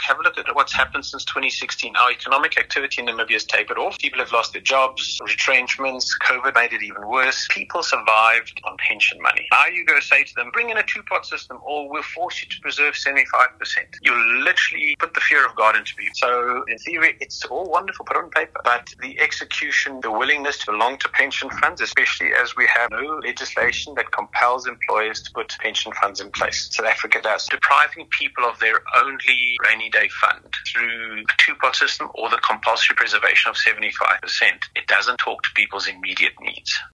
have a look at what's happened since 2016. Our economic activity in Namibia has tapered off. People have lost their jobs, retrenchments, COVID made it even worse. People survived on pension money. Now you go say to them, bring in a two-pot system or we'll force you to preserve 75%. You'll literally put the fear of God into people. So in theory, it's all wonderful, put on paper. But the execution, the willingness to belong to pension funds, especially as we have no legislation that compels employers to put pension funds in place. South Africa does. Depriving people of their only rainy day fund through a two-pot system or the compulsory preservation of 75%, it doesn't talk to people's immediate needs.